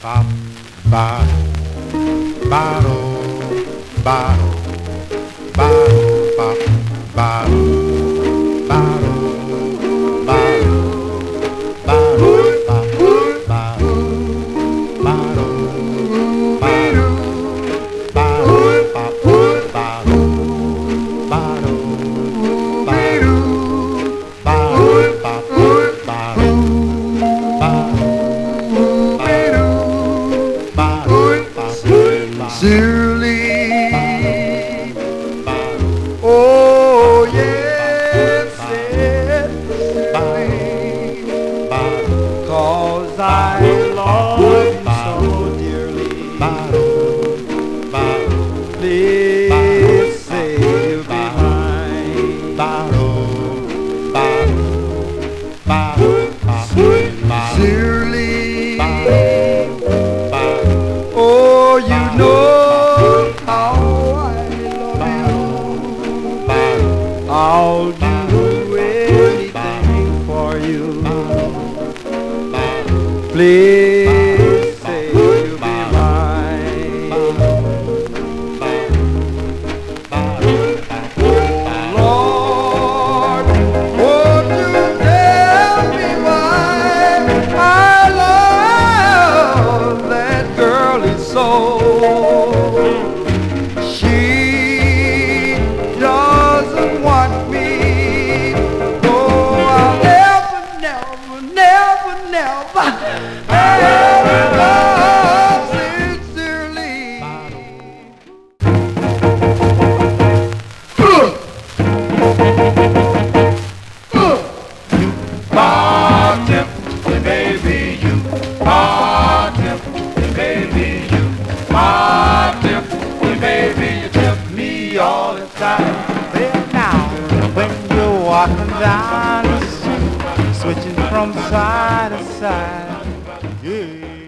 Bop, bottle, bottle, bottle, bottle, bop, bottle, bottle, bottle, bottle, bop, bottle, bottle, bottle, bottle, bop, bottle, bottle, bottle, bop, bottle. Sincerely, oh yes, sincerely, 'cause I love you so dearly. Please say you'll be mine. Sincerely, oh, you know how I love you. I'll do anything for you. Please say you'll be mine. Lord, won't you tell me why I love that girl is so? She doesn't want me. Oh, I'll never love sincerely. Are tempting, baby, you are tempting, baby, you are tempting, baby, you tempt me all the time. Well, now, when you're walking down the street, switching from side to side, yeah.